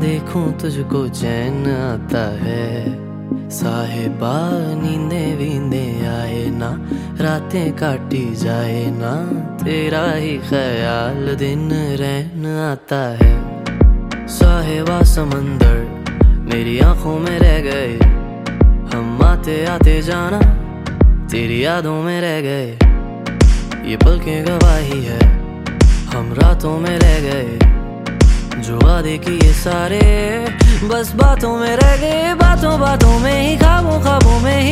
देखूं तुझको चैन आता है। साहिबा नींदे वींदे आए ना, रातें काटी जाए ना, तेरा ही ख्याल दिन रहन आता है। साहिबा समंदर मेरी आंखों में रह गए, हम आते आते जाना तेरी यादों में रह गए। ये पलकें गवाही है, हम रातों में रह गए, जो वादे किए सारे बस बातों में रह गए। बातों बातों में ही, ख्वाबों ख्वाबों में ही।